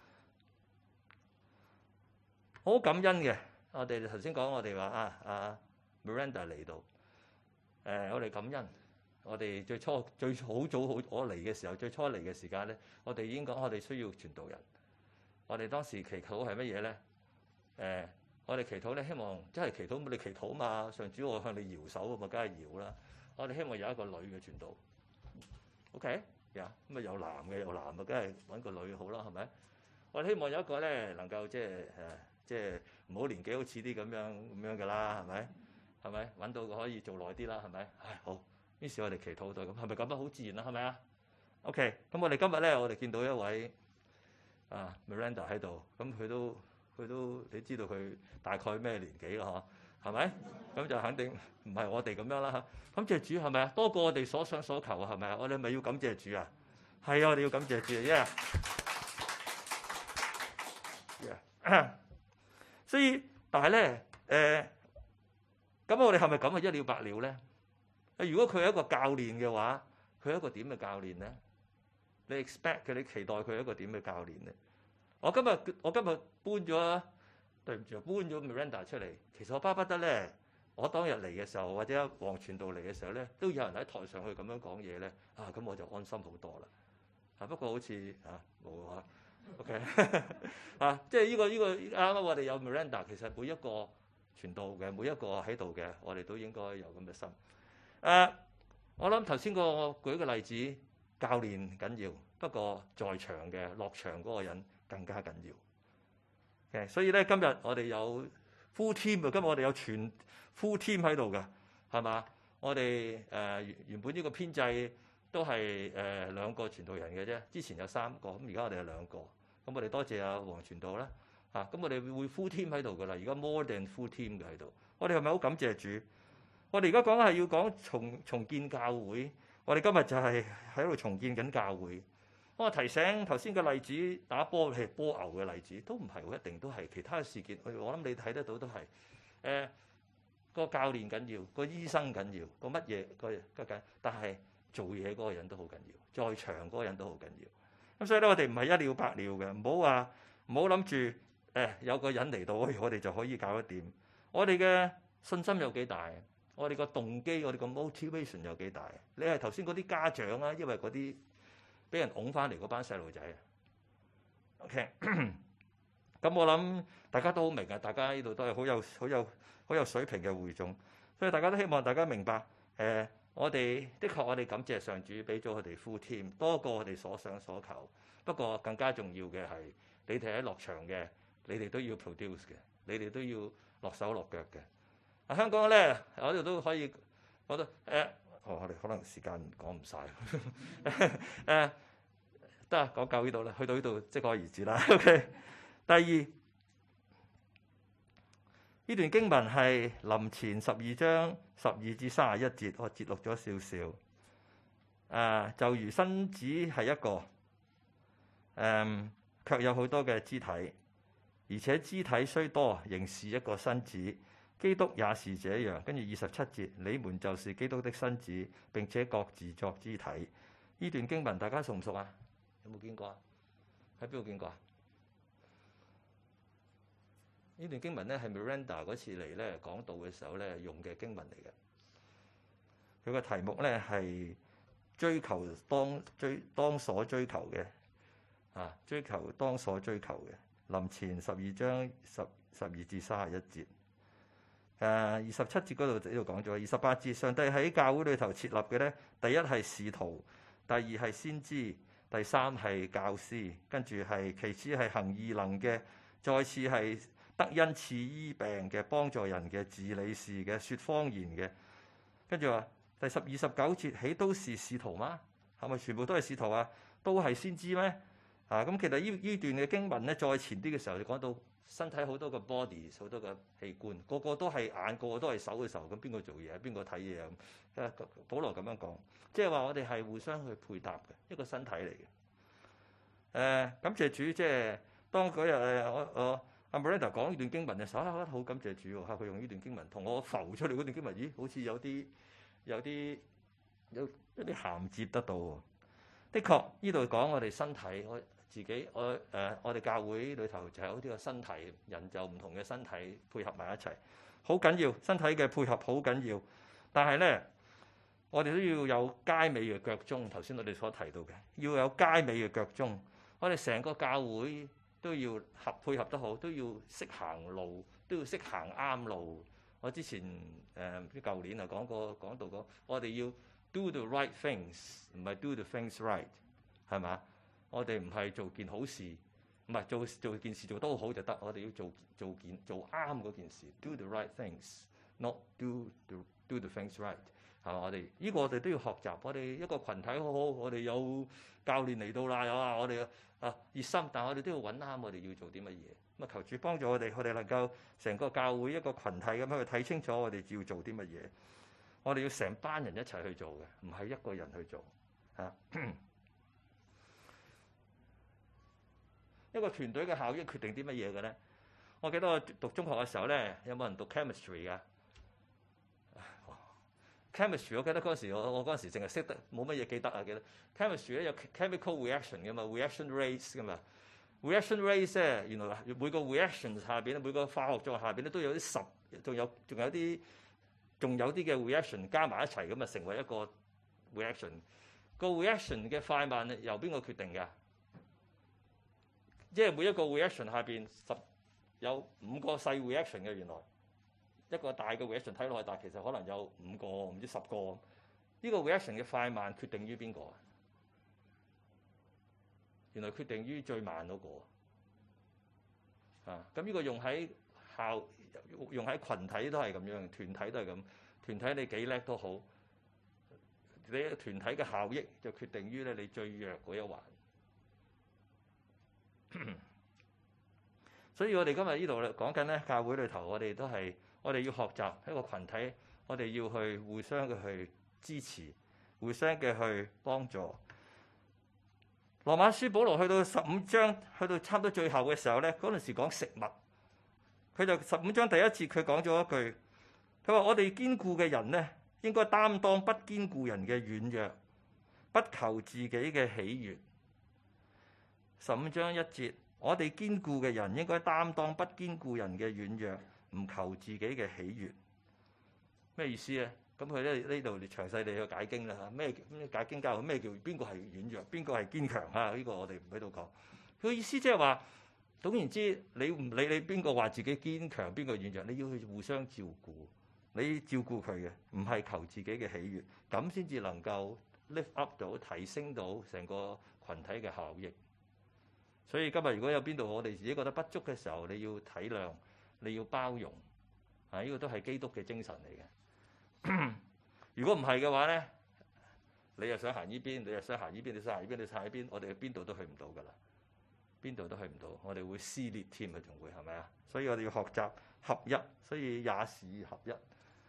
好感恩嘅。我哋頭先講我哋話Miranda 嚟到，我哋感恩。我哋最早我嚟嘅時候，最初嚟嘅時間咧，我哋已經講我哋需要傳道人。我哋當時祈禱係乜嘢咧？我哋祈禱咧，希望真係祈禱，你祈禱嘛，上主我向你搖手，咁啊，梗係搖啦。我哋希望有一個女嘅傳道 ，OK 呀？咁啊有男嘅有男嘅，梗係揾個女好啦，係咪？我哋希望有一個咧能夠即係唔好年紀好似啲咁樣嘅啦，係咪？係咪揾到個可以做耐啲啦？係咪？唉，好。於是我哋祈禱到咁，係咪咁啊？好自然啦，係咪啊 ？OK， 咁我哋今日咧，我哋見到一位Miranda 喺度，咁佢都你知道佢大概咩年紀啦？嗬，係咪？咁就肯定唔係我哋咁樣啦嚇。感謝主係咪啊？多過我哋所想所求啊，係咪啊？我哋咪要感謝主啊！係啊，我哋要感謝主啊！ yeah. 所以，但係咧，咁我哋係咪咁啊？一了百了咧？如果佢係一個教練嘅話，佢係一個點嘅教練咧？你 expect 嘅，你期待佢係一個點嘅教練咧？我今日搬咗，對唔住，搬咗 Miranda 出嚟。其實我巴不得咧，我當日嚟嘅時候，或者黃傳道嚟嘅時候咧，都有人喺台上去咁樣講嘢咧。咁我就安心好多啦。不過好似冇啊。OK 即係呢個啱啱我哋有 Miranda， 其實每一個傳道嘅，每一個喺度嘅，我哋都應該有咁嘅心。我諗頭先我舉個例子，教練緊要，不過在場嘅落場嗰個人更加緊要。所以咧今日我哋有 full team 啊，今日我哋有全 full team 喺度㗎，係嘛？我哋原本呢個編制都係2個傳道人嘅啫，之前有3個，咁而家我哋有2個。咁我哋多謝阿黃傳道啦，咁我哋會 full team 喺度㗎啦，而家 more than full team 嘅喺度。我哋係咪好感謝主？我哋而家講係要講重建教會，我哋今日就係喺度重建緊教會。我提醒頭先嘅例子，打波係波牛嘅例子，都唔係一定都係其他嘅事件。我諗你睇得到都係個教練緊要，個醫生緊要，個乜嘢個緊，但係做嘢嗰個人都好緊要，在場嗰個人都好緊要。咁所以咧，我哋唔係一了百了嘅，唔好諗住有個人嚟到，我哋就可以搞得掂。我哋嘅信心有幾大？我哋個動機，我哋個 motivation 有幾大？你係頭先嗰啲家長啊，因為嗰啲俾人拱翻嚟嗰班細路仔啊。OK， 咁我諗大家都好明啊，大家呢度都係好有水平嘅會眾，所以大家都希望大家明白。我哋的確我哋感謝上主俾咗佢哋 full team，多過我哋所想所求。不過更加重要嘅係你哋喺落場嘅，你哋都要 produce 嘅，你哋都要落手落腳嘅。香港咧，我哋都可以，我哋可能時間講唔晒，得啊，講夠呢度啦，去到呢度即可而止啦。OK， 第二，呢段經文係林前12章12至31節，我節錄咗少少。就如身子係一個， 卻有好多嘅肢體，而且肢體雖多，仍是一個身子。基督也是這樣。跟住27節，你們就是基督的身子，並且各自作肢體。呢段經文大家熟唔熟啊？有冇見過啊？喺邊度見過啊？呢段經文咧係 Miranda 嗰次嚟咧講道嘅時候咧用嘅經文嚟嘅。佢個題目咧係追求當所追求嘅啊，追求當所追求嘅。林前12章12至31節。27節嗰度呢度講咗。28節，上帝喺教會裏頭設立嘅咧，第一係使徒，第二係先知，第三係教師，跟住係其次係行異能嘅，再次係得恩賜醫病嘅，幫助人嘅，治理事嘅，説方言嘅。跟住話第19節，豈都是使徒嗎？係咪全部都係使徒啊？都係先知咩？咁其實呢段嘅經文咧，再前啲嘅時候就講到身體好多個 body， 好多個器官，個個都係眼，個個都係手嘅時候，咁邊個做嘢？邊個睇嘢啊？保羅咁樣講，即係話我哋係互相去配搭嘅一個身體嚟嘅。感謝主，即係當嗰日我阿 Miranda 講呢段經文嘅時候，好感謝主喎，佢用呢段經文同我浮出嚟嗰段經文，咦，好似有一啲銜接得到喎。的確，呢度講我哋身體，我哋教會裏頭就係好似個身體，人就唔同嘅身體配合埋一齊，好緊要。身體嘅配合好緊要，但係咧，我哋都要有佳美嘅腳蹤。頭先我哋所提到嘅，要有佳美嘅腳蹤。我哋成個教會都要配合得好，都要識行路，都要識行啱路。我之前舊年啊講到過，我哋要 do the right things， 唔係 do the things right， 係嘛？我哋唔係做件好事，唔係做件事做得好就得。我哋要做啱嗰件事 ，do the right things，not do the things right， 係嘛？我哋呢個我哋都要學習。我哋一個群體好好，我哋有教練嚟到啦，有我哋熱心，但係我哋都要揾啱我哋要做啲乜嘢。咁啊，求主幫助我哋能夠成個教會一個群體咁樣去睇清楚我哋要做啲乜嘢。我哋要成班人一齊去做嘅，唔係一個人去做嚇。一個團隊嘅效益決定啲乜嘢嘅咧？我記得我讀中學嘅時候咧，有冇人讀 chemistry 㗎？chemistry 我記得嗰陣時，我嗰陣時淨係識得冇乜嘢記得啊！記得 chemistry 咧有 chemical reaction 㗎嘛 ，reaction rates 㗎嘛。reaction rates 咧，原來每個 reaction 下邊咧，每個化學作用下邊咧都有啲仲有啲嘅 reaction 加埋一齊咁啊，成為一個 reaction。個 reaction 嘅快慢由邊個決定㗎？即係每一個 reaction 下邊有5個細 reaction 嘅，原來一個大嘅 reaction 睇落去，但係其實可能有5個唔知10個。呢個 reaction 嘅快慢決定於邊個啊？原來決定於最慢嗰個啊！咁呢個用喺群體都係咁樣，團體都係咁。團體你幾叻都好，你團體嘅效益就決定於咧你最弱嗰一環。所以我哋今日呢度講緊咧，教會裏頭我哋要學習一個群體，我哋要去互相嘅去支持，互相嘅去幫助。羅馬書保羅去到15章，去到差唔多最後嘅時候咧，嗰陣時講食物，佢就15章第一節佢講咗一句，佢話我哋堅固嘅人咧，應該擔當不堅固人嘅軟弱，不求自己嘅喜悅。15章1節，我哋堅固嘅人應該擔當不堅固人嘅軟弱，唔求自己嘅喜悅。咩意思啊？咁佢呢度詳細地去解經啦嚇。咩解經教？咩叫邊個係軟弱，邊個係堅強啊？呢個我哋唔喺度講。佢意思即係話，總言之，你唔理你邊個話自己堅強，邊個軟弱，你要去互相照顧，你照顧佢嘅，唔係求自己嘅喜悅，咁先至能夠 lift up 到提升到成個群體嘅效益。所以今日如果有邊度我哋自己覺得不足嘅時候，你要體諒，你要包容，呢個都係基督嘅精神嚟嘅。如果唔係嘅話咧，你又想行呢邊，你又想行呢邊，你想行呢邊，你想行呢邊，我哋邊度都去唔到噶啦，邊度都去唔到，我哋會撕裂添啊，仲會係咪啊？所以我哋要學習合一，所以也是合一。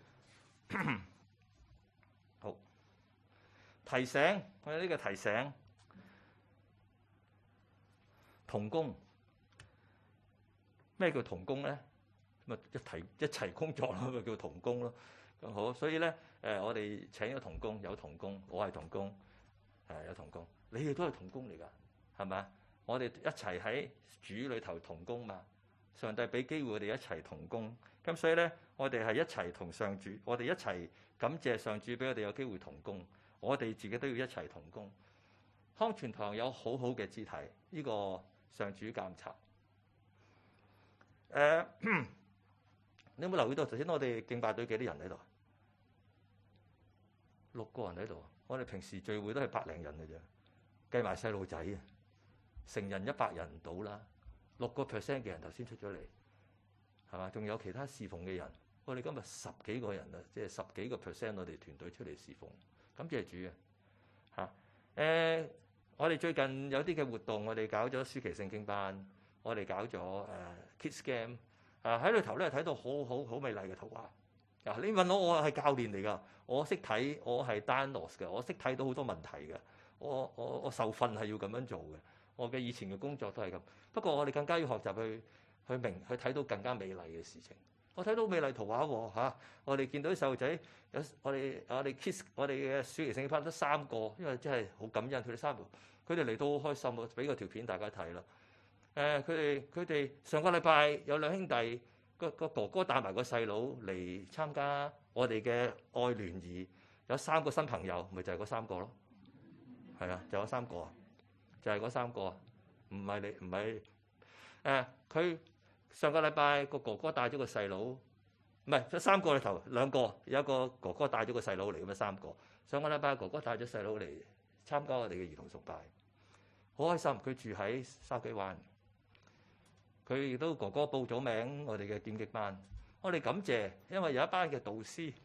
好，提醒我哋呢個提醒。 同工。咩叫同工咧？咁啊一齊工作咯，咪叫同工咯。咁好，所以咧我哋請咗同工，有同工，我係同工，有同工，你哋都係同工嚟㗎，係咪啊？我哋一齊喺主裏頭同工嘛。上帝俾機會我哋一齊同工，咁所以咧我哋係一齊同上主，我哋一齊感謝上主俾我哋有機會同工，我哋自己都要一齊同工。康全堂有好好嘅肢體，呢個上主監察。你有冇留意到頭先我哋敬拜隊幾多人喺度？6個人喺度。我哋平時聚會都係100零人嘅啫，計埋細路仔啊，成人100人唔到啦。6% 嘅人頭先出咗嚟，係嘛？仲有其他侍奉嘅人。我哋今日10幾個人啊，即係10幾個%我哋團隊出嚟侍奉，感謝主啊！我哋最近有啲嘅活動，我哋搞咗暑期聖經班，我哋搞咗Kids Game， 喺裏頭咧睇到好美麗嘅圖畫。你問我係教練嚟㗎，我識睇，我係 Danos 嘅，我識睇到好多問題嘅，我受訓係要咁樣做嘅。我嘅以前嘅工作都係咁，不過我哋更加要學習去睇到更加美麗嘅事情。我睇到美麗圖畫喎，我哋見到啲細路仔有我哋 Kids 我哋嘅暑期聖經班得3個，因為真係好感恩佢哋3個，佢哋嚟到好開心啊！俾個條片大家睇啦。佢哋上個禮拜有2兄弟，個哥哥帶埋個細佬嚟參加我哋嘅愛聯誼，有3個新朋友，咪就係嗰3個咯。係啊，就有3個。就係嗰3個，唔係佢上個禮拜個哥哥帶咗個細佬，唔係有3個裏頭2個，有一個哥哥帶咗個細佬嚟，咁樣3個。上個禮拜哥哥帶咗細佬嚟參加我哋嘅兒童崇拜，好開心。佢住喺筲箕灣，佢亦都哥哥報咗名我哋嘅劍擊班。我哋感謝，因為有一班嘅導師。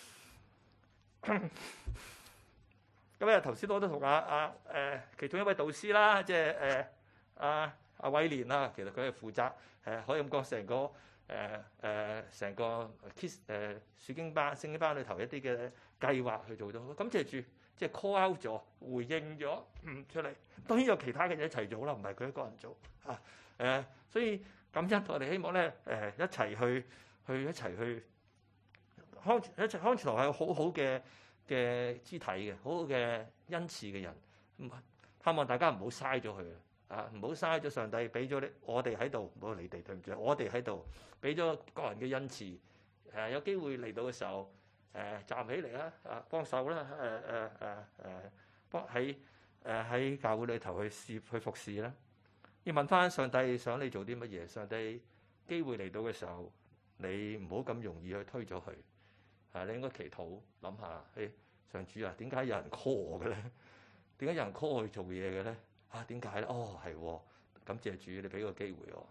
咁咧頭先我都同其中一位導師啦，即係阿偉蓮啦，其實佢係負責可以咁講成個 Kids 聖經班裏頭一啲嘅計劃去做到，感謝住即係 call out 咗，回應咗出嚟。當然有其他嘅嘢一齊做啦，唔係佢一個人做所以感恩我哋希望咧一齊去康全堂係好好嘅肢體嘅，好好嘅恩賜嘅人，盼望大家唔好嘥咗佢唔好嘥咗上帝俾咗我哋喺度，唔好你哋對唔住，我哋喺度俾咗個人嘅恩賜，有機會嚟到嘅時候，站起嚟啦，幫手啦，幫喺教會裏頭去服侍啦。要問翻上帝想你做啲乜嘢？上帝機會嚟到嘅時候，你唔好咁容易去推咗佢。你應該祈禱諗下，上主啊，點解有人 call 我嘅咧？點解有人 call 我去做嘢嘅咧？點解咧？哦，係，感謝主，你俾個機會我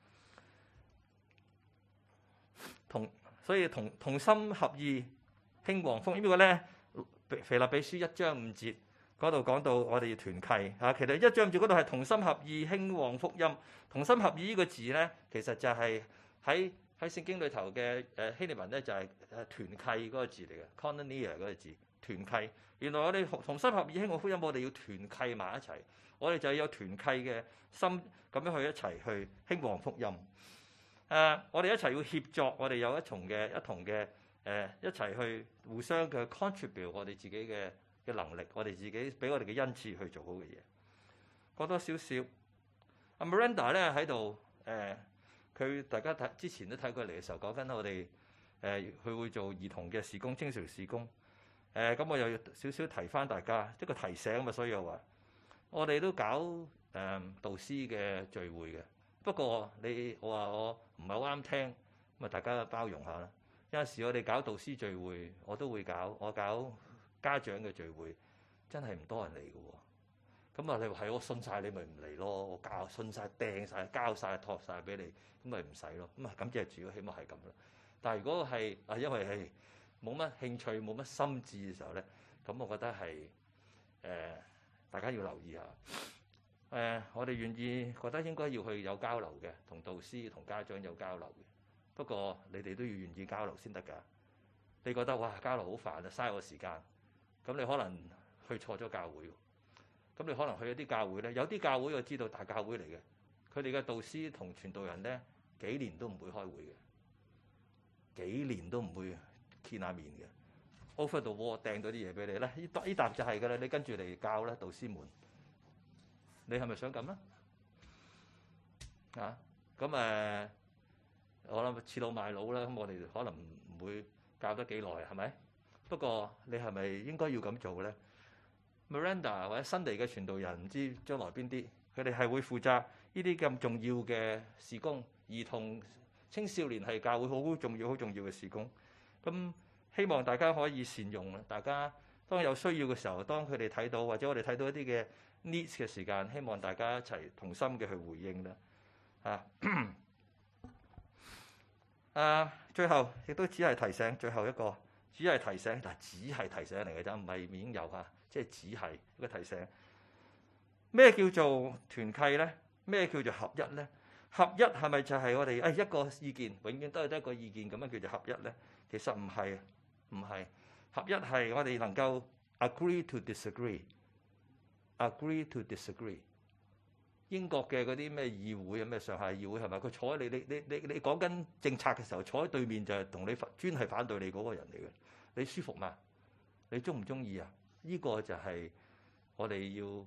所以同心合意興旺福音呢個咧，腓立比書1章5節嗰度講到我哋要團契其實1章5節嗰度係同心合意興旺福音。同心合意呢個字咧，其實就係喺聖經裏頭嘅希臘文咧，就係團契嗰個字嚟嘅 koinonia 嗰個字，團契。原來我哋同心合意興旺福音，我哋要團契埋一齊，我哋就要有團契嘅心，咁樣去一齊去興旺福音。我哋一齊要協作，我哋有一同嘅一齊去互相嘅 contribute 我哋自己嘅能力，我哋自己俾我哋嘅恩賜去做好嘅嘢。講多少少，阿 Miranda 咧喺度佢大家之前都睇過嚟嘅時候，講緊我哋佢會做兒童嘅事工、青少年事工。咁我又要少少提翻大家一個提醒啊嘛，所以我話我哋都搞導師嘅聚會嘅。不過我話我唔係好啱聽，咁啊大家包容下啦。有陣時我哋搞導師聚會，我都會搞，我搞家長嘅聚會，真係唔多人嚟嘅喎。咁啊，你話係我信晒你咪唔嚟咯，我信晒掟晒交晒託晒俾你，咁咪唔使咯。咁啊，感謝主，希望係咁咯。但係如果係因為係冇乜興趣、冇乜心智嘅時候咧，咁我覺得係大家要留意下。我哋願意覺得應該要去有交流嘅，同導師、同家長有交流嘅。不過你哋都要願意交流先得㗎。你覺得哇交流好煩啊，嘥我時間，咁你可能去錯咗教會。咁你可能去一啲教會咧，有啲教會我知道大教會嚟嘅， 佢哋嘅導師同傳道人咧幾年都唔會開會嘅，幾年都唔會見下面嘅。Over the wall 掟咗啲嘢俾你咧，呢沓就係㗎啦，你跟住嚟教啦，導師們。你係咪想咁啊？啊，咁我諗恃老賣老啦，咁我哋可能唔會教得幾耐，係咪？不過你係咪應該要咁做咧 ？Miranda 或者新嚟嘅傳道人，唔知將來邊啲，佢哋係會負責呢啲咁重要嘅事工，兒童青少年係教會好重要嘅事工。咁希望大家可以善用啦。大家當有需要嘅時候，當佢哋睇到或者我哋睇到一啲嘅 needs 嘅時間，希望大家一齊同心嘅去回應啦。最後亦都只係提醒，最後一個只係提醒，但只係提醒嚟嘅啫，唔係已經有嚇，即係只係一個提醒。咩叫做團契咧？咩叫做合一咧？合一係咪就係我哋一個意見，永遠都係得一個意見咁樣叫做合一咧？其實唔係，唔係。合一係我哋能夠 agree to disagree。agree to disagree。英國嘅嗰啲咩議會啊，咩上下議會係咪？佢坐喺你講緊政策嘅時候，坐喺對面就係同你專係反對你嗰個人嚟嘅。你舒服嘛？你中唔中意啊？呢個就係我哋要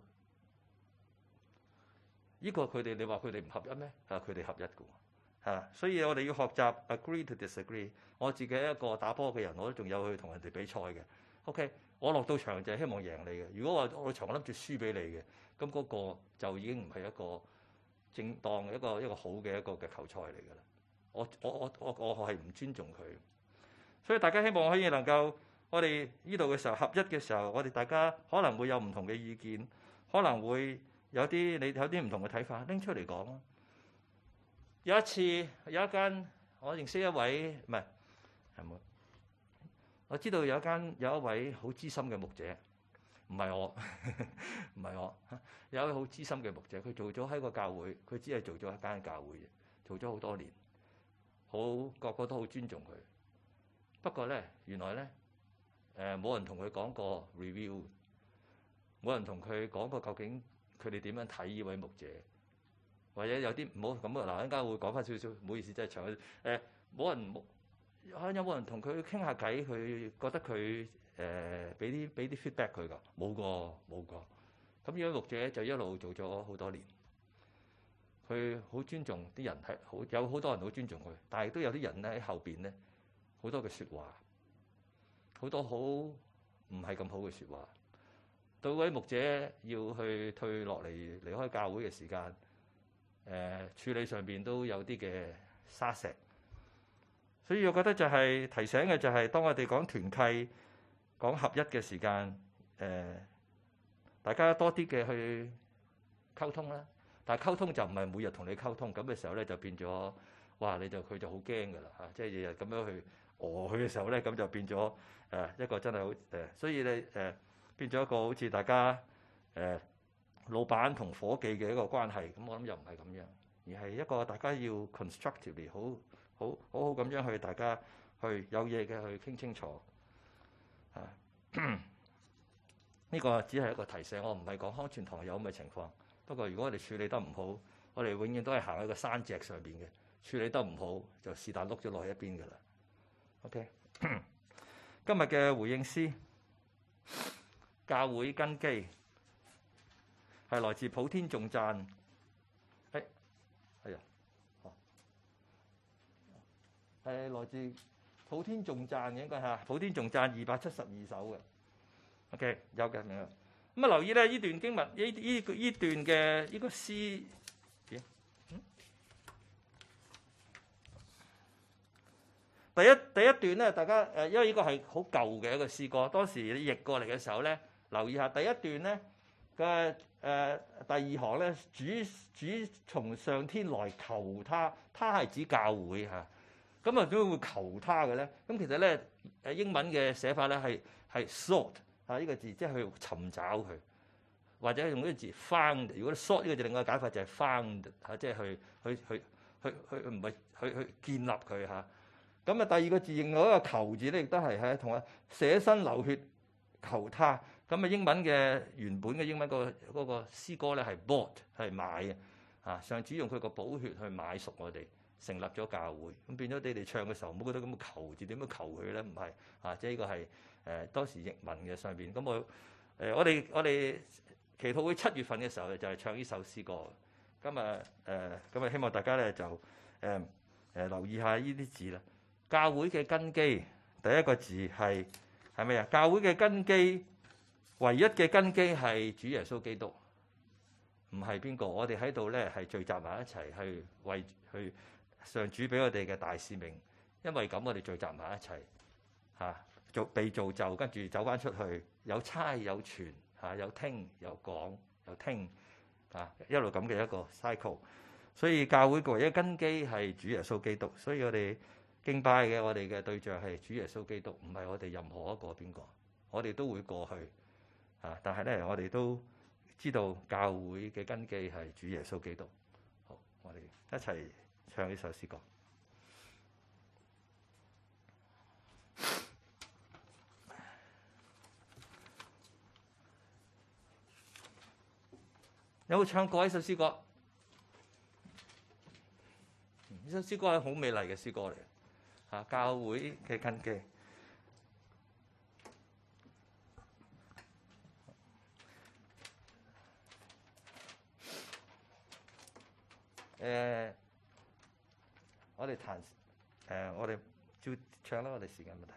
呢個佢哋，你話佢哋唔合一咩？佢哋合一嘅。所以我哋要學習 agree to disagree。我自己一個打波嘅人，我都仲有去同人哋比賽嘅。OK， 我落到場就係希望贏你嘅。如果話我場我諗住輸俾你嘅，咁嗰個就已經唔係一個正當一個好嘅一個嘅球賽嚟㗎啦。我係唔尊重佢。所以大家希望可以能夠我哋呢度嘅時候合一嘅時候，我哋大家可能會有唔同嘅意見，可能會有啲唔同嘅睇法，拎出嚟講。有一次有一間我認識一位唔係冇，我知道有一位好資深嘅牧者，唔係我唔係我，有一位好資深嘅牧者，佢做咗喺個教會，佢只係做咗一間教會，做咗好多年，個個都好尊重佢。不過咧，原來咧冇人同佢講過 review， 冇人同佢講過究竟佢哋點樣睇呢位牧者。或者有啲唔好咁啊！嗱，一陣間會講翻少少，唔好意思，真係長。冇人有冇人同佢傾下偈？佢覺得佢俾啲 feedback 佢㗎？冇過。咁呢位牧者就一路做咗好多年。佢好尊重啲人，有好多人好尊重佢，但係都有啲人咧喺後邊咧好多嘅説話，好多好唔係咁好嘅説話。到位牧者要去退落嚟離開教會嘅時間。處理上邊都有啲嘅沙石，所以我覺得就係提醒嘅就係，當我哋講團契、講合一嘅時間，大家多啲嘅去溝通啦。但係溝通就唔係每日同你溝通，咁嘅時候咧就變咗，哇！佢就好驚㗎啦嚇，即係日日咁樣去佢嘅時候咧，咁就變咗一個真係好所以咧變咗一個好似大家老闆同伙計嘅一個關係，咁我諗又唔係咁樣，而係一個大家要 constructively 好咁樣去大家去有嘢嘅去傾清楚。呢個只係一個提醒，我唔係講康全堂有咁嘅情況。不過如果我哋處理得唔好，我哋永遠都係行喺個山脊上邊嘅，處理得唔好就是但碌咗落去一邊㗎啦。OK， 今日嘅回應詩，教會根基。係來自普天頌讚，係來自普天頌讚嘅應該嚇，普天頌讚272首嘅。OK， 有嘅明啦。咁啊留意咧，呢段經文，呢段嘅呢個詩，第一段咧，大家因為呢個係好舊嘅一個詩歌，當時你譯過嚟嘅時候咧，留意下第一段咧嘅。第二行咧，主從上天來求他，他係指教會嚇。咁啊點解會求他嘅咧？咁其實咧英文嘅寫法咧係 sought 呢個字，即係去尋找佢，或者用呢個字 found。如果 sought 呢個字另外解法就係 found 即係去唔係去建立佢嚇。咁啊第二個字另外一個求字咧，亦都係同啊捨身流血求他。咁啊英文嘅原本嘅英文嗰個詩歌咧係 bought 係買嘅上主用佢個寶血去買贖我哋，成立咗教會。咁變咗你哋唱嘅時候，唔好覺得咁嘅求字點樣求佢咧？唔係即係呢個係當時譯文嘅上邊。咁我哋祈禱會7月份嘅時候就係唱呢首詩歌。咁啊希望大家咧就留意下呢啲字啦。教會嘅根基，第一個字係咩啊？教會嘅根基，唯一嘅根基係主耶穌基督，唔係邊個？我哋喺度咧係聚集埋一齊去為去上主俾我哋嘅大使命。因為咁我哋聚集埋一齊被造就，跟住走翻出去，有差有傳有聽有講有聽一路咁嘅一個 cycle。所以教會嘅唯一根基係主耶穌基督，所以我哋敬拜嘅我哋嘅對象係主耶穌基督，唔係我哋任何一個邊個。我哋都會過去但係咧我哋都知道教會嘅根基係主耶穌基督。好，我哋一齊唱呢首詩歌。有冇唱過呢首詩歌？呢首詩歌係好美麗嘅詩歌嚟，教會嘅根基。我哋我哋照唱啦，我哋時間問題。